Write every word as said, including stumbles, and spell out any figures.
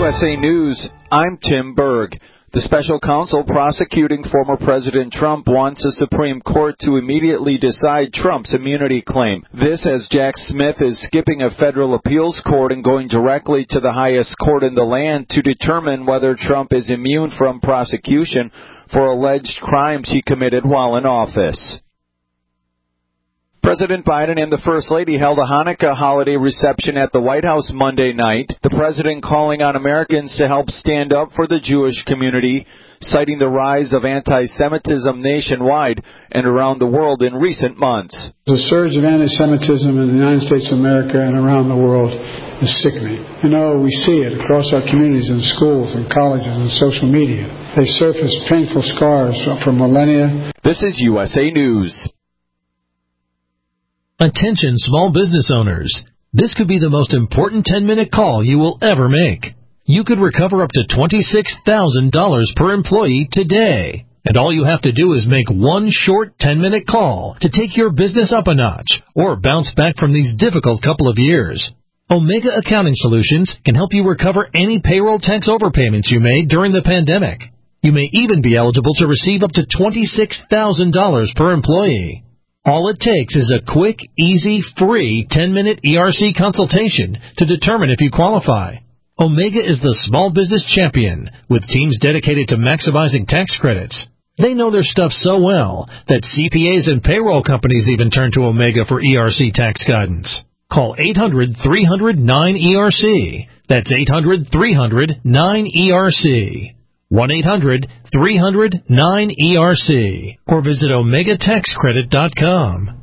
S A News, I'm Tim Berg. The special counsel prosecuting former President Trump wants the Supreme Court to immediately decide Trump's immunity claim. This as Jack Smith is skipping a federal appeals court and going directly to the highest court in the land to determine whether Trump is immune from prosecution for alleged crimes he committed while in office. President Biden and the First Lady held a Hanukkah holiday reception at the White House Monday night, the president calling on Americans to help stand up for the Jewish community, citing the rise of anti-Semitism nationwide and around the world in recent months. The surge of anti-Semitism in the United States of America and around the world is sickening. You know, we see it across our communities in schools and colleges and social media. They surface painful scars for millennia. This is U S A News. Attention small business owners. This could be the most important ten-minute call you will ever make. You could recover up to twenty-six thousand dollars per employee today. And all you have to do is make one short ten-minute call to take your business up a notch or bounce back from these difficult couple of years. Omega Accounting Solutions can help you recover any payroll tax overpayments you made during the pandemic. You may even be eligible to receive up to twenty-six thousand dollars per employee. All it takes is a quick, easy, free ten-minute E R C consultation to determine if you qualify. Omega is the small business champion with teams dedicated to maximizing tax credits. They know their stuff so well that C P As and payroll companies even turn to Omega for E R C tax guidance. Call eight hundred, three hundred, nine E R C. That's eight hundred, three hundred, nine E R C. one eight hundred, three hundred, nine E R C or visit omega tax credit dot com.